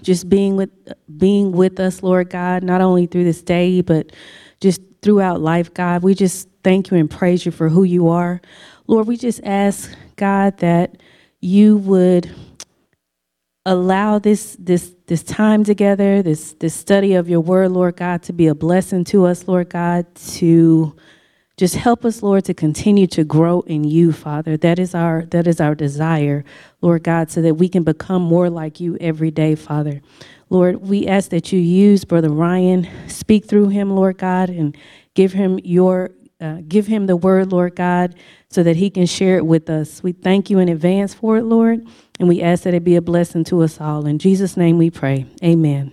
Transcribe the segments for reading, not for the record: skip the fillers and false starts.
just being with us, Lord God, not only through this day, but just throughout life, God. We just thank you and praise you for who you are. Lord, we just ask, God, that you would allow this time together, this study of your word, Lord God, to be a blessing to us, Lord God, to just help us, Lord, to continue to grow in you, Father. That is our desire, Lord God, so that we can become more like you every day, Father. Lord, we ask that you use Brother Ryan, speak through him, Lord God, and give him the word, Lord God, so that he can share it with us. We thank you in advance for it, Lord, and we ask that it be a blessing to us all. In Jesus' name we pray. Amen.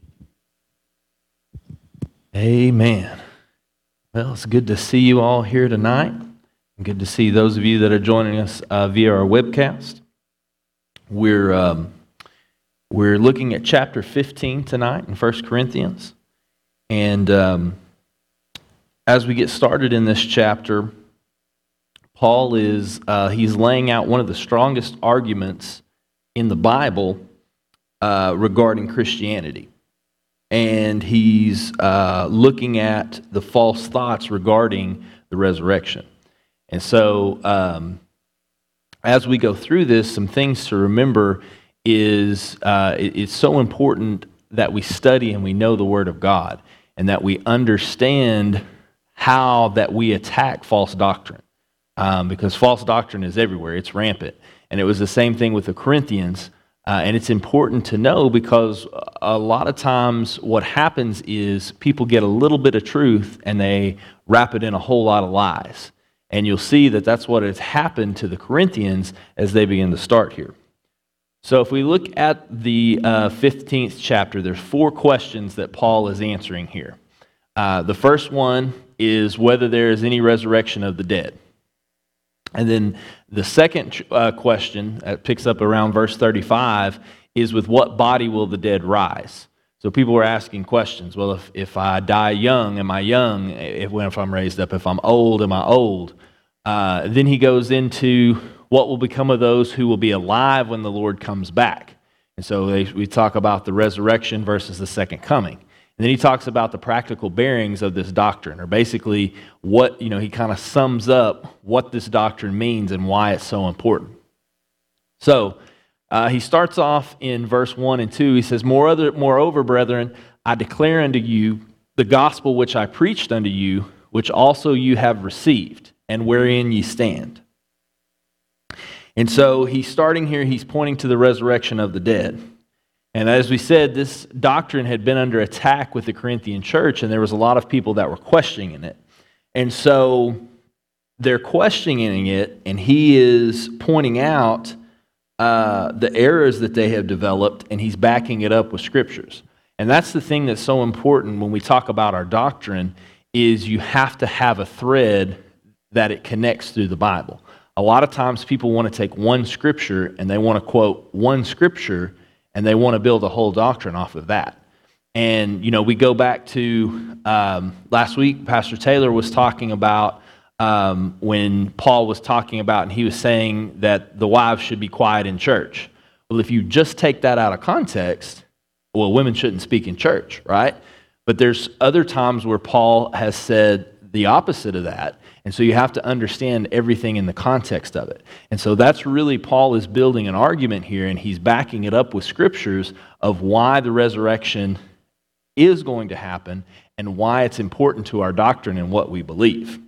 Amen. Well, it's good to see you all here tonight. Good to see those of you that are joining us via our webcast. We're looking at chapter 15 tonight in 1 Corinthians. And as we get started in this chapter, Paul he's laying out one of the strongest arguments in the Bible regarding Christianity. And he's looking at the false thoughts regarding the resurrection. And so as we go through this, some things to remember is it's so important that we study and we know the Word of God, and that we understand how that we attack false doctrine. Because false doctrine is everywhere. It's rampant. And it was the same thing with the Corinthians. And it's important to know because a lot of times what happens is people get a little bit of truth and they wrap it in a whole lot of lies. And you'll see that that's what has happened to the Corinthians as they begin to start here. So if we look at the 15th chapter, there's 4 questions that Paul is answering here. The first one is whether there is any resurrection of the dead. And then the second question that picks up around verse 35 is with what body will the dead rise? So people were asking questions. Well, if I die young, am I young? If I'm raised up, if I'm old, am I old? Then he goes into what will become of those who will be alive when the Lord comes back. And so we talk about the resurrection versus the second coming. And then he talks about the practical bearings of this doctrine, or basically what, he kind of sums up what this doctrine means and why it's so important. So he starts off in verse 1 and 2. He says, Moreover, brethren, I declare unto you the gospel which I preached unto you, which also you have received, and wherein ye stand. And so he's starting here, he's pointing to the resurrection of the dead. And as we said, this doctrine had been under attack with the Corinthian church, and there was a lot of people that were questioning it. And so they're questioning it, and he is pointing out the errors that they have developed, and he's backing it up with scriptures. And that's the thing that's so important when we talk about our doctrine, is you have to have a thread that it connects through the Bible. A lot of times people want to take one scripture, and they want to quote one scripture, and they want to build a whole doctrine off of that. And, we go back to last week, Pastor Taylor was talking about when Paul was talking about, and he was saying that the wives should be quiet in church. Well, if you just take that out of context, well, women shouldn't speak in church, right? But there's other times where Paul has said the opposite of that. And so you have to understand everything in the context of it. And so that's really, Paul is building an argument here, and he's backing it up with scriptures of why the resurrection is going to happen and why it's important to our doctrine and what we believe.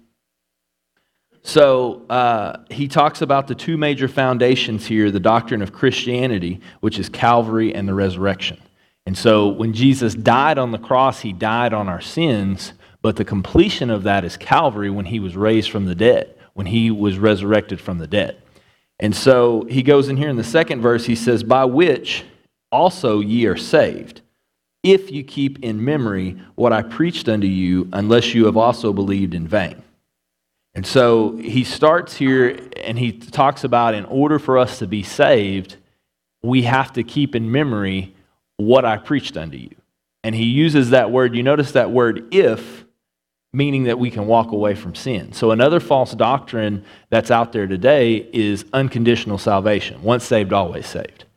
So he talks about the 2 major foundations here, the doctrine of Christianity, which is Calvary, and the resurrection. And so when Jesus died on the cross, he died on our sins. But the completion of that is Calvary, when he was raised from the dead, when he was resurrected from the dead. And so he goes in here in the second verse, he says, By which also ye are saved, if you keep in memory what I preached unto you, unless you have also believed in vain. And so he starts here and he talks about, in order for us to be saved, we have to keep in memory what I preached unto you. And he uses that word, you notice that word if, meaning that we can walk away from sin. So another false doctrine that's out there today is unconditional salvation. Once saved, always saved.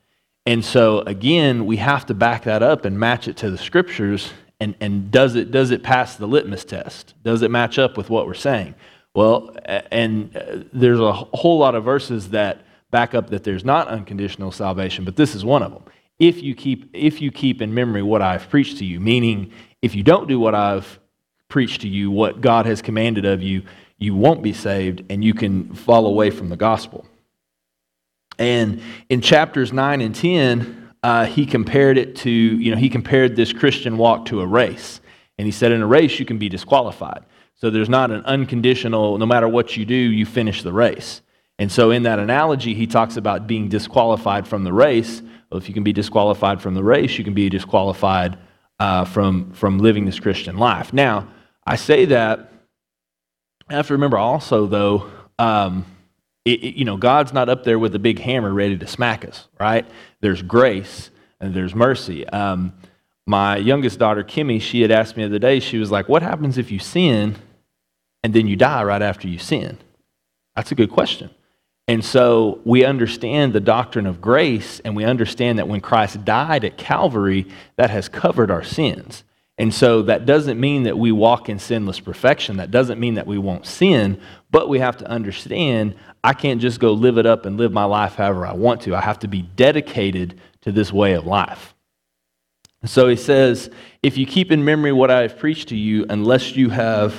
And so again, we have to back that up and match it to the scriptures. And does it pass the litmus test? Does it match up with what we're saying? Well, there's a whole lot of verses that back up that there's not unconditional salvation, but this is one of them. If you keep in memory what I've preached to you, meaning if you don't do what I've preached to you, what God has commanded of you, you won't be saved and you can fall away from the gospel. And in chapters 9 and 10, he compared it to, he compared this Christian walk to a race. And he said in a race you can be disqualified. So there's not an unconditional, no matter what you do, you finish the race. And so in that analogy, he talks about being disqualified from the race. Well, if you can be disqualified from the race, you can be disqualified from living this Christian life. Now, I say that, I have to remember also, though, God's not up there with a big hammer ready to smack us, right? There's grace and there's mercy. My youngest daughter, Kimmy, she had asked me the other day, she was like, what happens if you sin and then you die right after you sin? That's a good question. And so we understand the doctrine of grace, and we understand that when Christ died at Calvary, that has covered our sins. And so that doesn't mean that we walk in sinless perfection. That doesn't mean that we won't sin, but we have to understand I can't just go live it up and live my life however I want to. I have to be dedicated to this way of life. So he says, if you keep in memory what I have preached to you, unless you have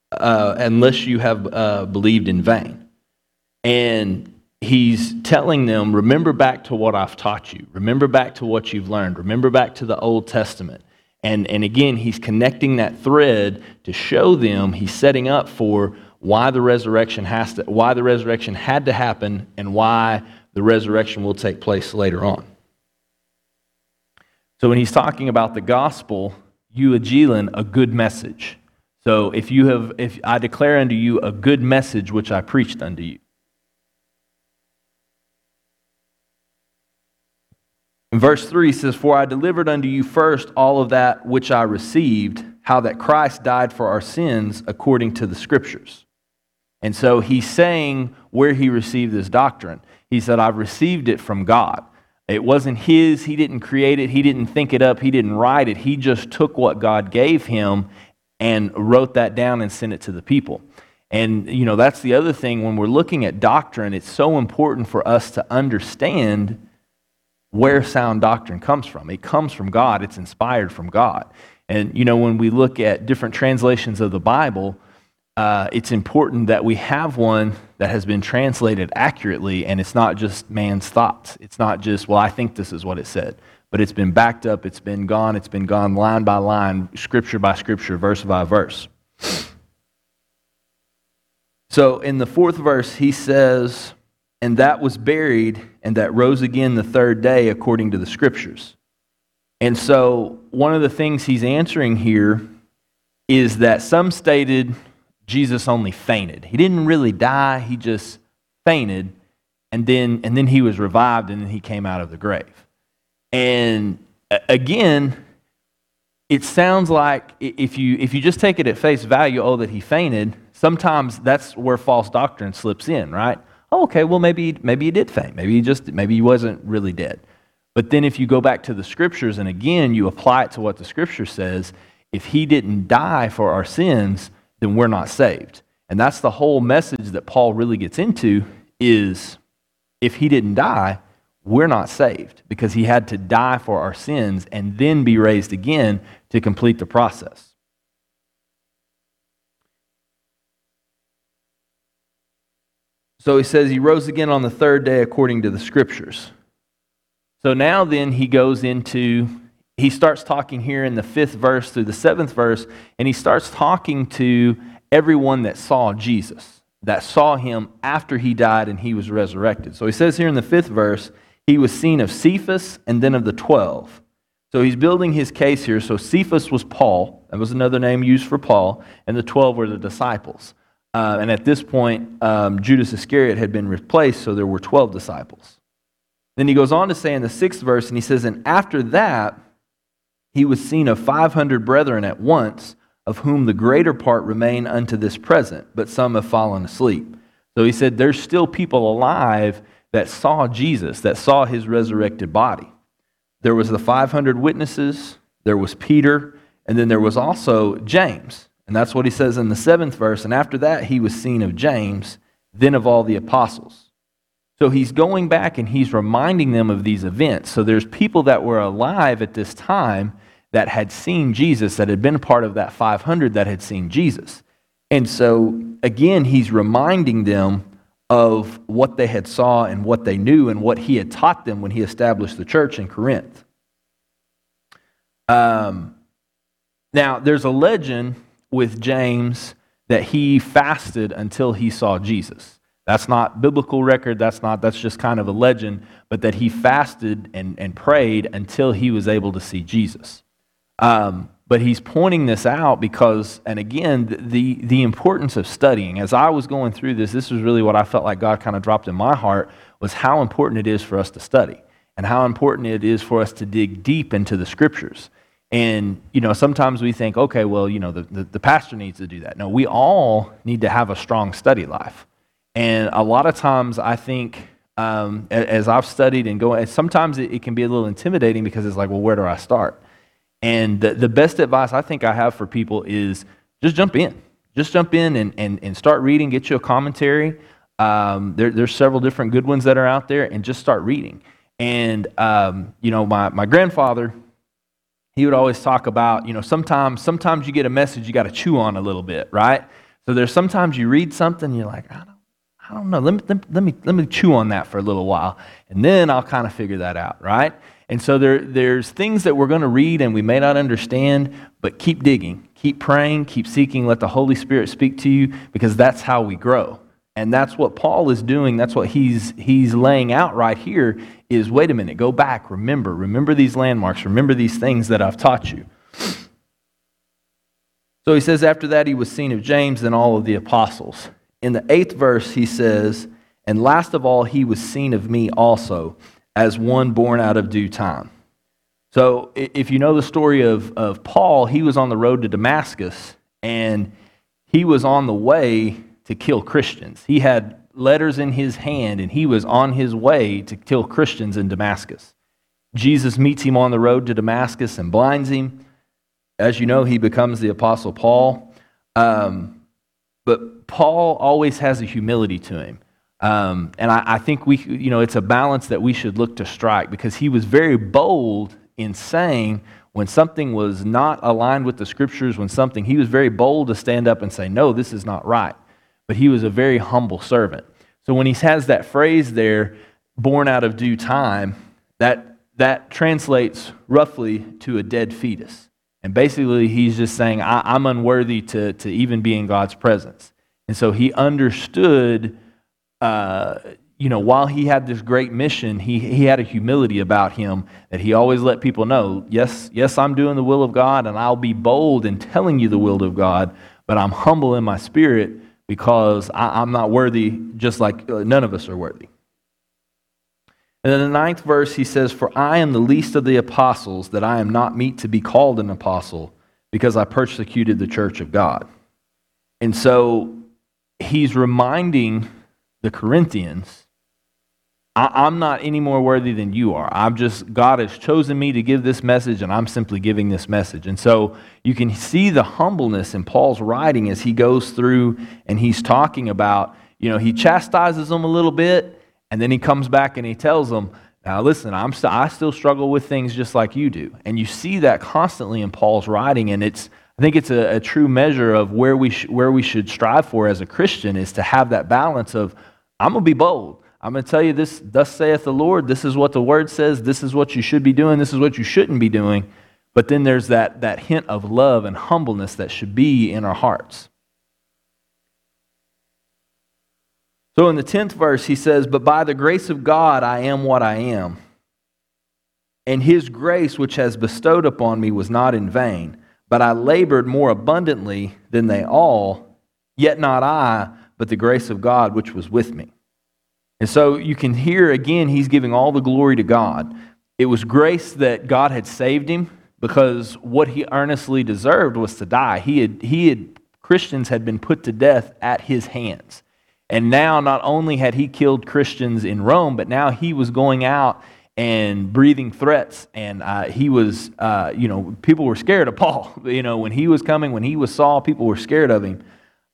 believed in vain. And he's telling them, remember back to what I've taught you. Remember back to what you've learned. Remember back to the Old Testament. And again, he's connecting that thread to show them, he's setting up for why the resurrection had to happen and why the resurrection will take place later on. So when he's talking about the gospel, euangelion, a good message. So if I declare unto you a good message which I preached unto you. In verse 3 says, for I delivered unto you first all of that which I received, how that Christ died for our sins according to the Scriptures. And so he's saying where he received this doctrine. He said, I've received it from God. It wasn't his. He didn't create it. He didn't think it up. He didn't write it. He just took what God gave him and wrote that down and sent it to the people. And, that's the other thing. When we're looking at doctrine, it's so important for us to understand where sound doctrine comes from. It comes from God. It's inspired from God. And, when we look at different translations of the Bible, it's important that we have one that has been translated accurately, and it's not just man's thoughts. It's not just, well, I think this is what it said. But it's been backed up, it's been gone line by line, scripture by scripture, verse by verse. So in the 4th verse, he says, and that was buried, and that rose again the 3rd day according to the Scriptures. And so one of the things he's answering here is that some stated Jesus only fainted. He didn't really die, he just fainted, and then he was revived, and then he came out of the grave. And again, it sounds like if you just take it at face value, that he fainted, sometimes that's where false doctrine slips in, right? Oh, okay, well, maybe he did faint. Maybe he wasn't really dead. But then if you go back to the Scriptures, and again, you apply it to what the Scripture says, if he didn't die for our sins, then we're not saved. And that's the whole message that Paul really gets into, is if he didn't die, we're not saved, because he had to die for our sins and then be raised again to complete the process. So he says he rose again on the 3rd day according to the Scriptures. So now then he starts talking here in the 5th verse through the 7th verse, and he starts talking to everyone that saw Jesus, that saw him after he died and he was resurrected. So he says here in the 5th verse, he was seen of Cephas and then of the 12. So he's building his case here. So Cephas was Paul. That was another name used for Paul. And the 12 were the disciples. And at this point, Judas Iscariot had been replaced, so there were 12 disciples. Then he goes on to say in the 6th verse, and he says, and after that, he was seen of 500 brethren at once, of whom the greater part remain unto this present, but some have fallen asleep. So he said there's still people alive that saw Jesus, that saw his resurrected body. There was the 500 witnesses, there was Peter, and then there was also James. And that's what he says in the 7th verse. And after that, he was seen of James, then of all the apostles. So he's going back and he's reminding them of these events. So there's people that were alive at this time that had seen Jesus, that had been a part of that 500 that had seen Jesus. And so, again, he's reminding them of what they had saw and what they knew and what he had taught them when he established the church in Corinth. Now, there's a legend with James that he fasted until he saw Jesus. That's not biblical record, that's just kind of a legend, but that he fasted and prayed until he was able to see Jesus. But he's pointing this out because, and again, the importance of studying. As I was going through this was really what I felt like God kind of dropped in my heart, was how important it is for us to study and how important it is for us to dig deep into the Scriptures. And, sometimes we think, okay, well, the pastor needs to do that. No, we all need to have a strong study life. And a lot of times I think, as I've studied and going, sometimes it can be a little intimidating because it's like, well, where do I start? And the best advice I think I have for people is just jump in. Just jump in and start reading, get you a commentary. There's several different good ones that are out there, and just start reading. And, my grandfather, he would always talk about, sometimes you get a message you got to chew on a little bit, right? So there's sometimes you read something, you're like, I don't know, let me chew on that for a little while, and then I'll kind of figure that out, right? And so there's things that we're going to read and we may not understand, but keep digging, keep praying, keep seeking, let the Holy Spirit speak to you, because that's how we grow. And that's what Paul is doing. That's what he's laying out right here is, wait a minute, go back, remember these landmarks, remember these things that I've taught you. So he says, after that he was seen of James and all of the apostles. In the 8th verse he says, and last of all he was seen of me also, as one born out of due time. So if you know the story of Paul, he was on the road to Damascus, and he was on the way to kill Christians. He had letters in his hand, and he was on his way to kill Christians in Damascus. Jesus meets him on the road to Damascus and blinds him. As you know, he becomes the Apostle Paul. But Paul always has a humility to him. And I think it's a balance that we should look to strike, because he was very bold in saying when something was not aligned with the Scriptures, he was very bold to stand up and say, no, this is not right. But he was a very humble servant. So when he has that phrase there, born out of due time, that translates roughly to a dead fetus. And basically he's just saying, I'm unworthy to even be in God's presence. And so he understood, while he had this great mission, he had a humility about him that he always let people know, yes, I'm doing the will of God, and I'll be bold in telling you the will of God, but I'm humble in my spirit because I'm not worthy, just like none of us are worthy. And in the 9th verse he says, for I am the least of the apostles, that I am not meet to be called an apostle, because I persecuted the church of God. And so he's reminding the Corinthians, I'm not any more worthy than you are. God has chosen me to give this message, and I'm simply giving this message. And so you can see the humbleness in Paul's writing as he goes through and he's talking about, he chastises them a little bit, and then he comes back and he tells them, now listen, I still struggle with things just like you do. And you see that constantly in Paul's writing, and I think it's a true measure of where we should strive for as a Christian, is to have that balance of, I'm going to be bold. I'm going to tell you this, thus saith the Lord, this is what the Word says, this is what you should be doing, this is what you shouldn't be doing. But then there's that hint of love and humbleness that should be in our hearts. So in the 10th verse he says, but by the grace of God I am what I am. And his grace which has bestowed upon me was not in vain, but I labored more abundantly than they all, yet not I, but the grace of God which was with me. And so you can hear again, he's giving all the glory to God. It was grace that God had saved him, because what he earnestly deserved was to die. Christians had been put to death at his hands. And now not only had he killed Christians in Rome, but now he was going out and breathing threats. And he was, people were scared of Paul. When he was coming, when he was Saul, people were scared of him.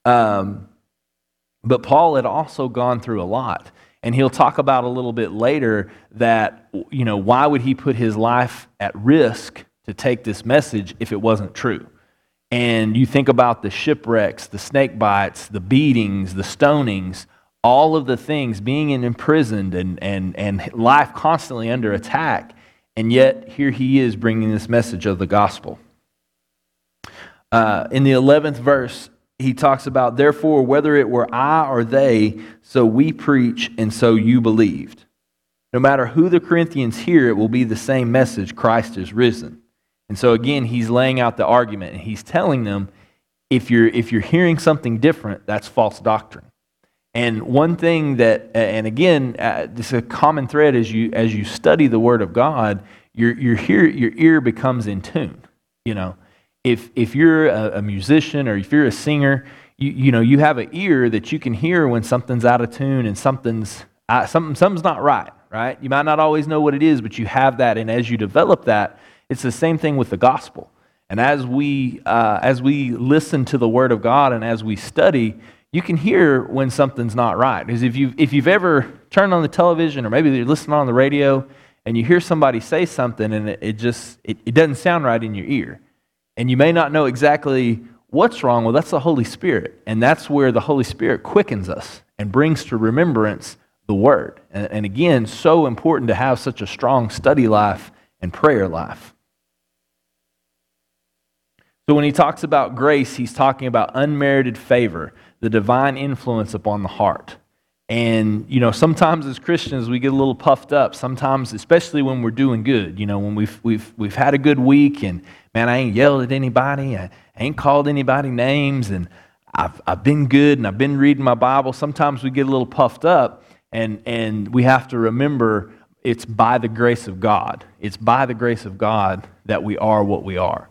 But Paul had also gone through a lot. And he'll talk about a little bit later that, why would he put his life at risk to take this message if it wasn't true? And you think about the shipwrecks, the snake bites, the beatings, the stonings, all of the things, being imprisoned and life constantly under attack. And yet here he is bringing this message of the gospel. In the 11th verse, he talks about, therefore, whether it were I or they, so we preach and so you believed. No matter who the Corinthians hear, it will be the same message, Christ is risen. And so again, he's laying out the argument, and he's telling them, if you're hearing something different, that's false doctrine. And one thing that, and again, this is a common thread as you study the Word of God, your ear becomes in tune. If you're a musician or if you're a singer, you have an ear that you can hear when something's out of tune and something's not right? You might not always know what it is, but you have that, and as you develop that, it's the same thing with the gospel. And as we listen to the Word of God and as we study, you can hear when something's not right. Because if you've ever turned on the television or maybe you're listening on the radio and you hear somebody say something and it doesn't sound right in your ear, and you may not know exactly what's wrong, well, that's the Holy Spirit. And that's where the Holy Spirit quickens us and brings to remembrance the Word. And again, so important to have such a strong study life and prayer life. So when he talks about grace, he's talking about unmerited favor, the divine influence upon the heart. And, sometimes as Christians, we get a little puffed up. Sometimes, especially when we're doing good, when we've had a good week and, man, I ain't yelled at anybody. I ain't called anybody names, and I've been good and I've been reading my Bible. Sometimes we get a little puffed up, and we have to remember it's by the grace of God. It's by the grace of God that we are what we are.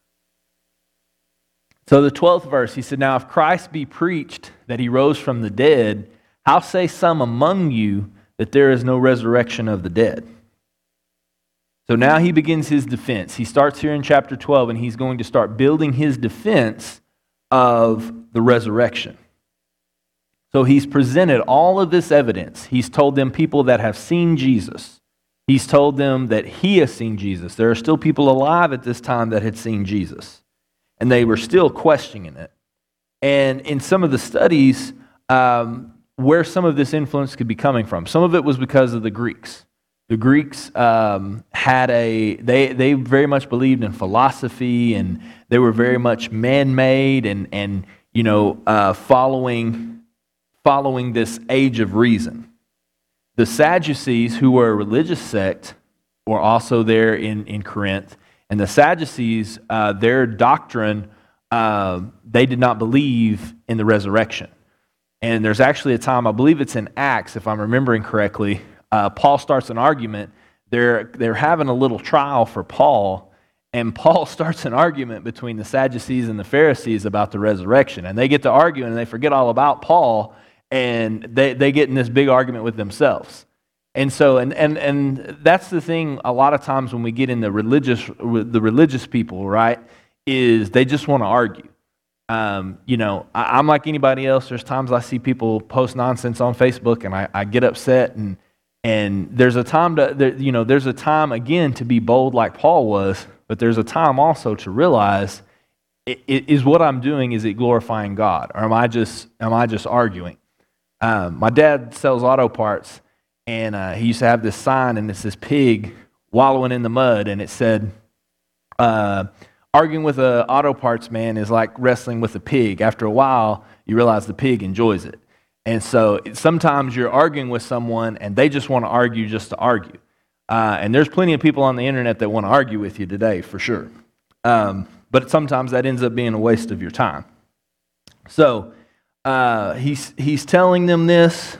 So the 12th verse, he said, now if Christ be preached that he rose from the dead, how say some among you that there is no resurrection of the dead? So now he begins his defense. He starts here in chapter 12, and he's going to start building his defense of the resurrection. So he's presented all of this evidence. He's told them people that have seen Jesus. He's told them that he has seen Jesus. There are still people alive at this time that had seen Jesus, and they were still questioning it. And in some of the studies, where some of this influence could be coming from, some of it was because of the Greeks. The Greeks they very much believed in philosophy, and they were very much man-made and following this age of reason. The Sadducees, who were a religious sect, were also there in Corinth. And the Sadducees, their doctrine, they did not believe in the resurrection. And there's actually a time, I believe it's in Acts, if I'm remembering correctly, Paul starts an argument. They're having a little trial for Paul, and Paul starts an argument between the Sadducees and the Pharisees about the resurrection. And they get to arguing, and they forget all about Paul, and they get in this big argument with themselves. And so, and that's the thing. A lot of times when we get in the religious people, right, is they just want to argue. I'm like anybody else. There's times I see people post nonsense on Facebook, and I get upset. And there's a time there's a time again to be bold like Paul was, but there's a time also to realize, is what I'm doing, is it glorifying God, or am I just arguing? My dad sells auto parts. And he used to have this sign, and it's this pig wallowing in the mud, and it said, arguing with an auto parts man is like wrestling with a pig. After a while, you realize the pig enjoys it. And so sometimes you're arguing with someone, and they just want to argue just to argue. And there's plenty of people on the internet that want to argue with you today, for sure. But sometimes that ends up being a waste of your time. So he's telling them this,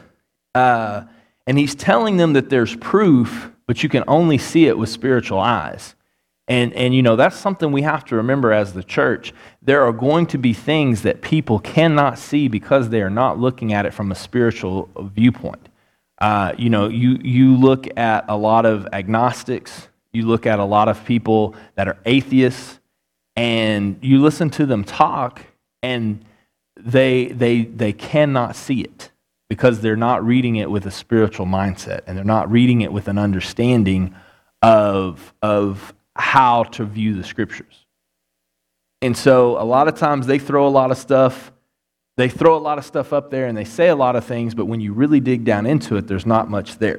and he's telling them that there's proof, but you can only see it with spiritual eyes. And you know, that's something we have to remember as the church. There are going to be things that people cannot see because they are not looking at it from a spiritual viewpoint. You know, you look at a lot of agnostics, you look at a lot of people that are atheists, and you listen to them talk, and they cannot see it because they're not reading it with a spiritual mindset, and they're not reading it with an understanding of how to view the scriptures. And so a lot of times they throw a lot of stuff up there and they say a lot of things, but when you really dig down into it, there's not much there.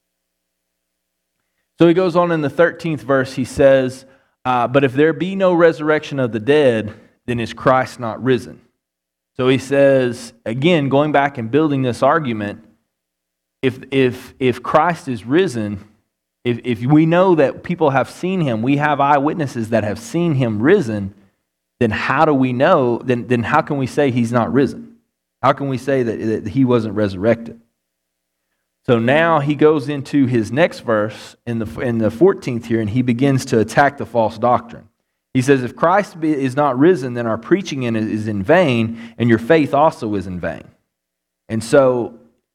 So he goes on in the 13th verse, he says, but if there be no resurrection of the dead, then is Christ not risen? So he says, again, going back and building this argument, if Christ is risen, if we know that people have seen him, we have eyewitnesses that have seen him risen, then how do we know, then how can we say he's not risen? How can we say that he wasn't resurrected? So now he goes into his next verse in the 14th here, and he begins to attack the false doctrine. He says, if Christ is not risen, then our preaching is in vain, and your faith also is in vain. And so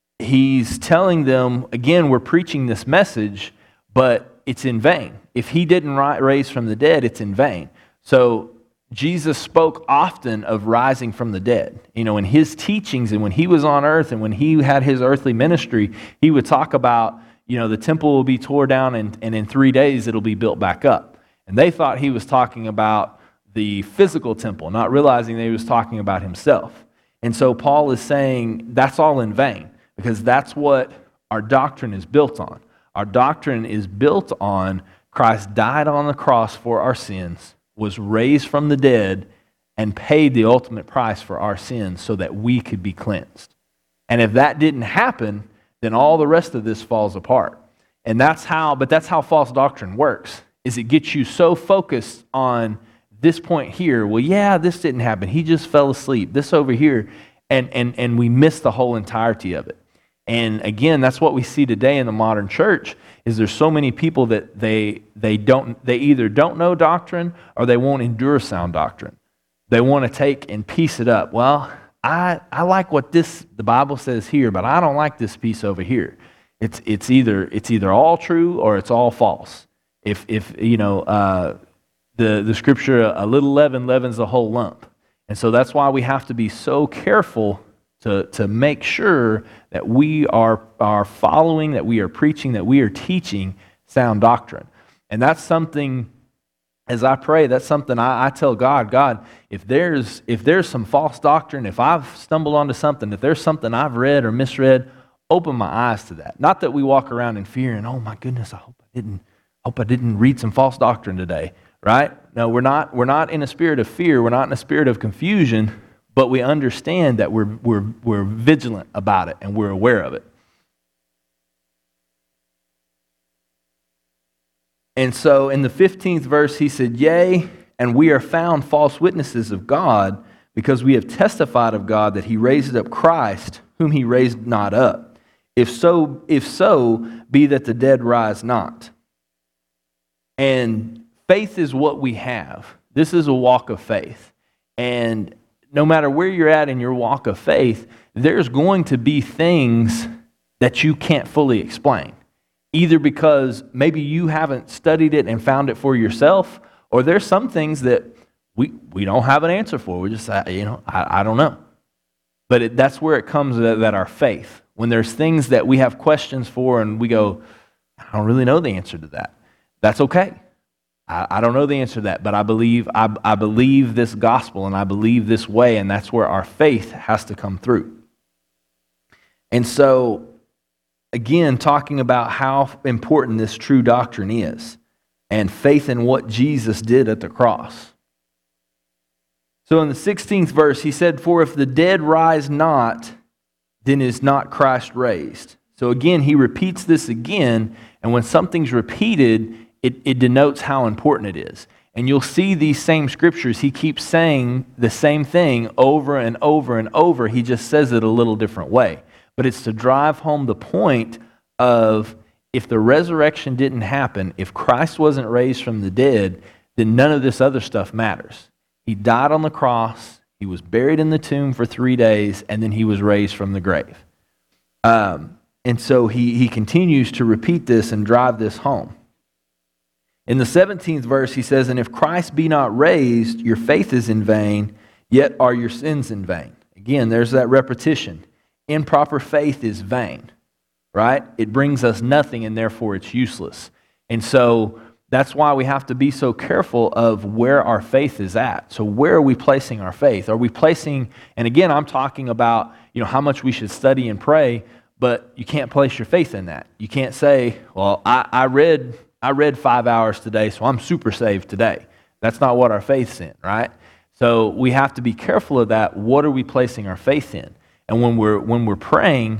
he's telling them, again, we're preaching this message, but it's in vain. If he didn't raise from the dead, it's in vain. So Jesus spoke often of rising from the dead. You know, in his teachings and when he was on earth and when he had his earthly ministry, he would talk about, you know, the temple will be torn down and in 3 days it'll be built back up. And they thought he was talking about the physical temple, not realizing that he was talking about himself. And so Paul is saying that's all in vain because that's what our doctrine is built on. Our doctrine is built on Christ died on the cross for our sins, was raised from the dead, and paid the ultimate price for our sins so that we could be cleansed. And if that didn't happen, then all the rest of this falls apart. And that's how false doctrine works, is it gets you so focused on this point here. Well, yeah, this didn't happen. He just fell asleep. This over here. And we miss the whole entirety of it. And again, that's what we see today in the modern church, is there's so many people that they either don't know doctrine or they won't endure sound doctrine. They want to take and piece it up. Well, I like what the Bible says here, but I don't like this piece over here. It's either all true or it's all false. If you know the scripture, a little leaven leavens the whole lump. And so that's why we have to be so careful to make sure that we are following, that we are preaching, that we are teaching sound doctrine. And that's something, as I pray, that's something I tell God, if there's some false doctrine, if I've stumbled onto something, if there's something I've read or misread, open my eyes to that. Not that we walk around in fear and, oh my goodness, I hope I didn't read some false doctrine today, right? No, we're not in a spirit of fear, we're not in a spirit of confusion, but we understand that we're vigilant about it and we're aware of it. And so in the 15th verse, he said, yea, and we are found false witnesses of God, because we have testified of God that he raised up Christ, whom he raised not up. If so, be that the dead rise not. And faith is what we have. This is a walk of faith. And no matter where you're at in your walk of faith, there's going to be things that you can't fully explain. Either because maybe you haven't studied it and found it for yourself, or there's some things that we don't have an answer for. We just, I don't know. But that's where it comes that our faith. When there's things that we have questions for and we go, I don't really know the answer to that. That's okay. I don't know the answer to that, but I believe this gospel and I believe this way, and that's where our faith has to come through. And so, again, talking about how important this true doctrine is and faith in what Jesus did at the cross. So in the 16th verse, he said, for if the dead rise not, then is not Christ raised. So again, he repeats this again, and when something's repeated, it denotes how important it is. And you'll see these same scriptures, he keeps saying the same thing over and over and over. He just says it a little different way. But it's to drive home the point of if the resurrection didn't happen, if Christ wasn't raised from the dead, then none of this other stuff matters. He died on the cross, he was buried in the tomb for 3 days, and then he was raised from the grave. And so he continues to repeat this and drive this home. In the 17th verse, he says, "And if Christ be not raised, your faith is in vain, yet are your sins in vain." Again, there's that repetition. Improper faith is vain, right? It brings us nothing, and therefore it's useless. And so that's why we have to be so careful of where our faith is at. So where are we placing our faith? Are we placing, and again, I'm talking about, how much we should study and pray, but you can't place your faith in that. You can't say, well, I read 5 hours today, so I'm super saved today. That's not what our faith's in, right? So we have to be careful of that. What are we placing our faith in? And when we're praying,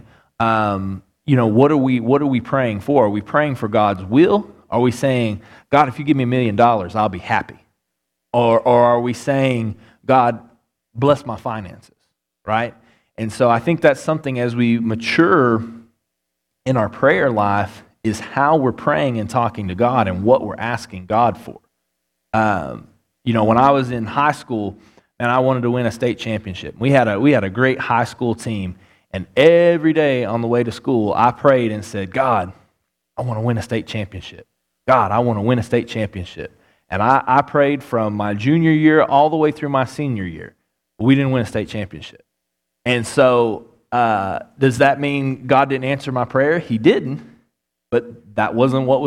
what are we praying for? Are we praying for God's will? Are we saying, God, if you give me $1 million, I'll be happy? Or are we saying, God, bless my finances, right? And so I think that's something as we mature in our prayer life is how we're praying and talking to God and what we're asking God for. When I was in high school and I wanted to win a state championship, we had a great high school team, and every day on the way to school, I prayed and said, God, I want to win a state championship. God, I want to win a state championship. And I prayed from my junior year all the way through my senior year. We didn't win a state championship. And so does that mean God didn't answer my prayer? He didn't, but that wasn't what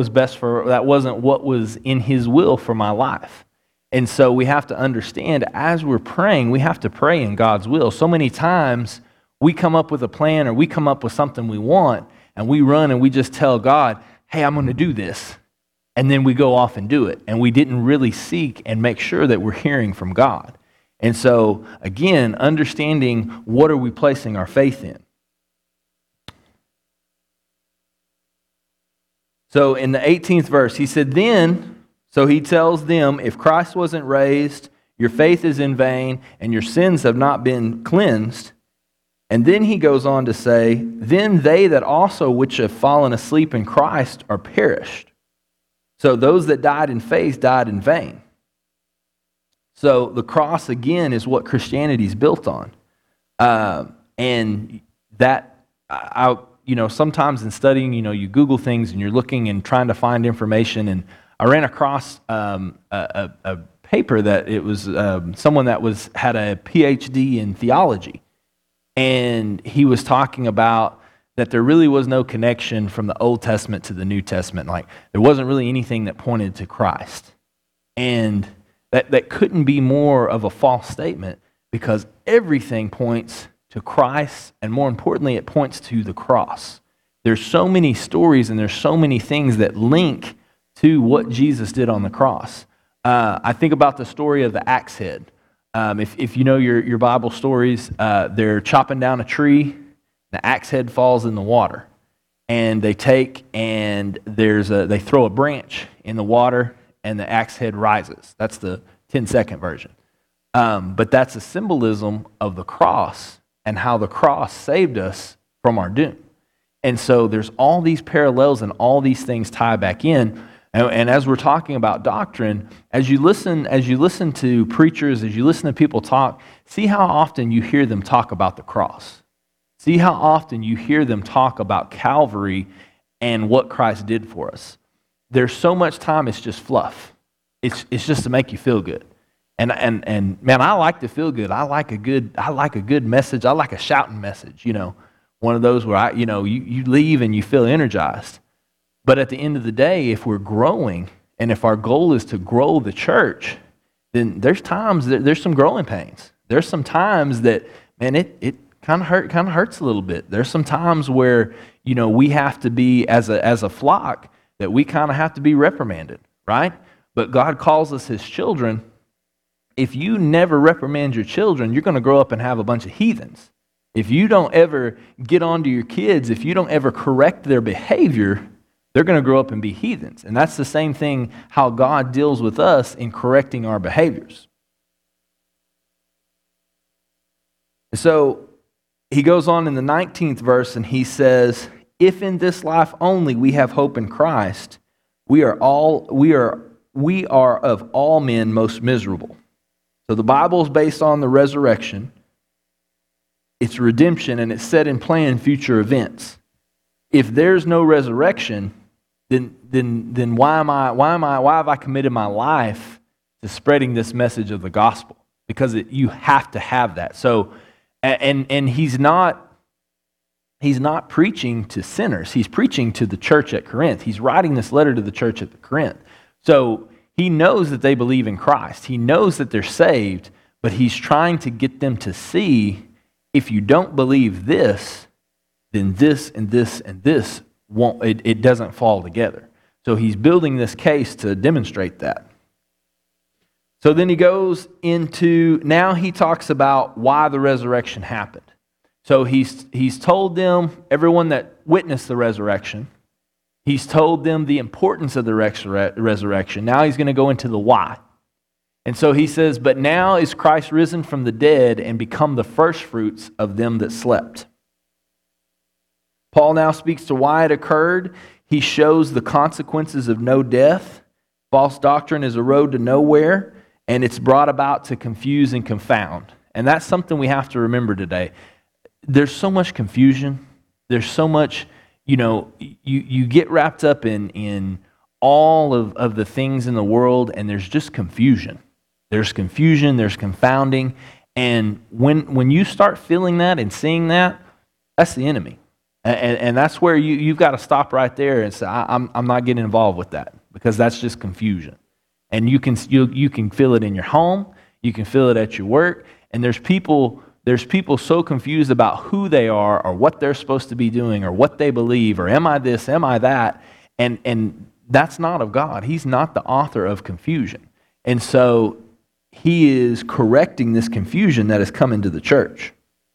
was in his will for my life. And so we have to understand as we're praying, we have to pray in God's will. So many times we come up with a plan or we come up with something we want and we run and we just tell God, hey, I'm going to do this. And then we go off and do it. And we didn't really seek and make sure that we're hearing from God. And so, again, understanding what are we placing our faith in. So in the 18th verse, he said, so he tells them, if Christ wasn't raised, your faith is in vain, and your sins have not been cleansed. And then he goes on to say, then they that also which have fallen asleep in Christ are perished. So those that died in faith died in vain. So the cross, again, is what Christianity is built on. And that, sometimes in studying, you Google things and you're looking and trying to find information. And I ran across a paper that it was someone that had a PhD in theology. And he was talking about that there really was no connection from the Old Testament to the New Testament. Like, there wasn't really anything that pointed to Christ. And that couldn't be more of a false statement because everything points to Christ, and more importantly, it points to the cross. There's so many stories and there's so many things that link to what Jesus did on the cross. I think about the story of the axe head. If you know your Bible stories, they're chopping down a tree, the axe head falls in the water, and they take and they throw a branch in the water, and the axe head rises. That's the 10-second version. But that's a symbolism of the cross and how the cross saved us from our doom. And so there's all these parallels and all these things tie back in. And as we're talking about doctrine, as you listen to preachers, as you listen to people talk, see how often you hear them talk about the cross. See how often you hear them talk about Calvary and what Christ did for us. There's so much time it's just fluff. It's just to make you feel good. And man, I like to feel good. I like a good message. I like a shouting message, one of those where you leave and you feel energized. But at the end of the day, if we're growing and if our goal is to grow the church, then there's times that there's some growing pains. There's some times that, man, it kind of hurts a little bit. There's some times where, we have to be as a flock that we kind of have to be reprimanded, right? But God calls us his children. If you never reprimand your children, you're going to grow up and have a bunch of heathens. If you don't ever get onto your kids, if you don't ever correct their behavior, they're going to grow up and be heathens. And that's the same thing how God deals with us in correcting our behaviors. So he goes on in the 19th verse and he says, if in this life only we have hope in Christ, we are of all men most miserable. So the Bible is based on the resurrection, it's redemption, and it's set in plan future events. If there's no resurrection, then why have I committed my life to spreading this message of the gospel? Because you have to have that. So, and he's not preaching to sinners. He's preaching to the church at Corinth. He's writing this letter to the church at Corinth. So he knows that they believe in Christ. He knows that they're saved, but he's trying to get them to see, if you don't believe this, then this and this and this it doesn't fall together. So he's building this case to demonstrate that. So then he goes into, now he talks about why the resurrection happened. So he's told them, everyone that witnessed the resurrection, he's told them the importance of the resurrection. Now he's going to go into the why. And so he says, but now is Christ risen from the dead and become the firstfruits of them that slept. Paul now speaks to why it occurred. He shows the consequences of no death. False doctrine is a road to nowhere, and it's brought about to confuse and confound. And that's something we have to remember today. There's so much confusion. There's so much, you get wrapped up in all of the things in the world, and there's just confusion. There's confusion, there's confounding. And when you start feeling that and seeing that, that's the enemy. And that's where you've got to stop right there and say, I'm not getting involved with that, because that's just confusion. And you can feel it in your home, you can feel it at your work, and there's people so confused about who they are or what they're supposed to be doing or what they believe or am I this, am I that, and that's not of God. He's not the author of confusion. And so he is correcting this confusion that has come into the church.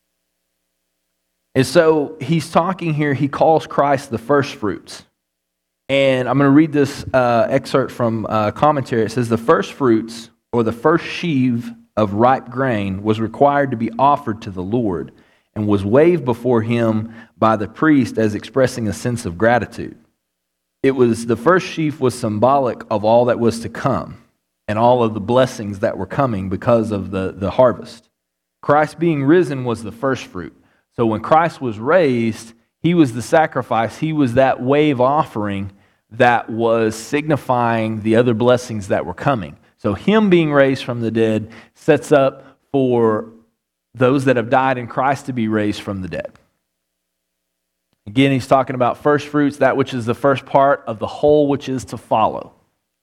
And so he's talking here, he calls Christ the firstfruits. And I'm going to read this excerpt from commentary. It says, the firstfruits, or the first sheaf of ripe grain, was required to be offered to the Lord and was waved before him by the priest as expressing a sense of gratitude. The first sheaf was symbolic of all that was to come and all of the blessings that were coming because of the harvest. Christ being risen was the firstfruit. So when Christ was raised, he was the sacrifice. He was that wave offering that was signifying the other blessings that were coming. So him being raised from the dead sets up for those that have died in Christ to be raised from the dead. Again, he's talking about first fruits, that which is the first part of the whole which is to follow.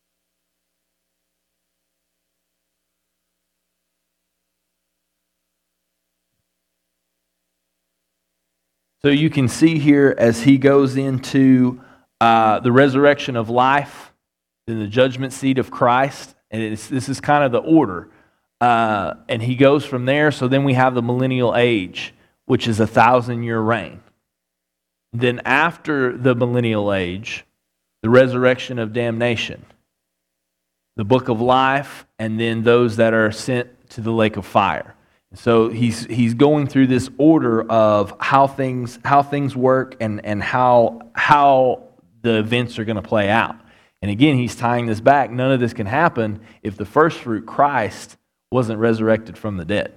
So you can see here as he goes into the resurrection of life, then the judgment seat of Christ, and this is kind of the order. And he goes from there, so then we have the millennial age, which is 1,000-year reign. Then after the millennial age, the resurrection of damnation, the book of life, and then those that are sent to the lake of fire. So he's going through this order of how things work and how the events are going to play out. And again, he's tying this back. None of this can happen if the first fruit, Christ, wasn't resurrected from the dead.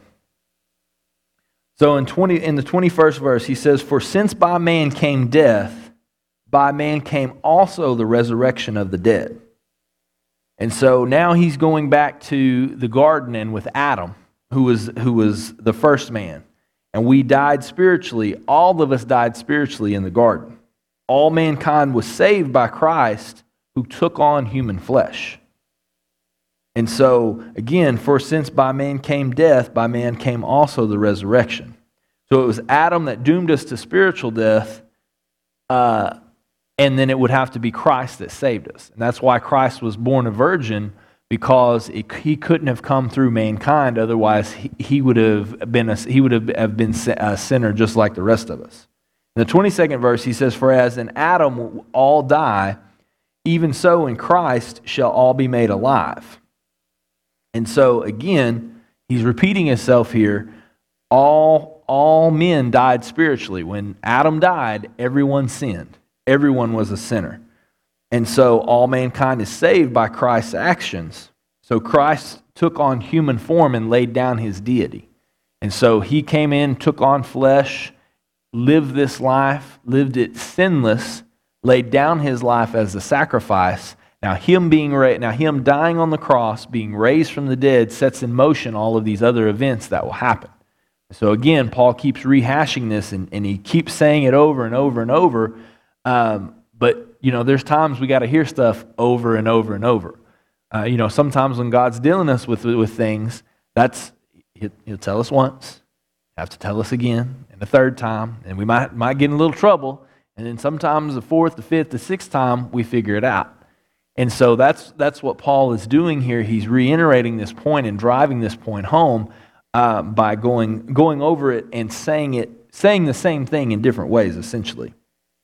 So in the 21st verse, he says, "For since by man came death, by man came also the resurrection of the dead." And so now he's going back to the garden and with Adam, who was the first man. And we died spiritually. All of us died spiritually in the garden. All mankind was saved by Christ, who took on human flesh. And so, again, for since by man came death, by man came also the resurrection. So it was Adam that doomed us to spiritual death, and then it would have to be Christ that saved us. And that's why Christ was born a virgin, because he couldn't have come through mankind. Otherwise, he would have been a sinner just like the rest of us. In the 22nd verse, he says, "For as in Adam all die, even so in Christ shall all be made alive." And so again, he's repeating himself here. All all men died spiritually. When Adam died, everyone sinned. Everyone was a sinner. And so all mankind is saved by Christ's actions. So Christ took on human form and laid down his deity. And so he came in, took on flesh, lived this life, lived it sinless, laid down his life as a sacrifice. Now him dying on the cross, being raised from the dead, sets in motion all of these other events that will happen. So again, Paul keeps rehashing this, and he keeps saying it over and over and over. But there's times we got to hear stuff over and over and over. Sometimes when God's dealing us with things, he'll tell us once, have to tell us again, and the third time, and we might get in a little trouble. And then sometimes the fourth, the fifth, the sixth time, we figure it out. And so that's what Paul is doing here. He's reiterating this point and driving this point home by going over it and saying the same thing in different ways, essentially.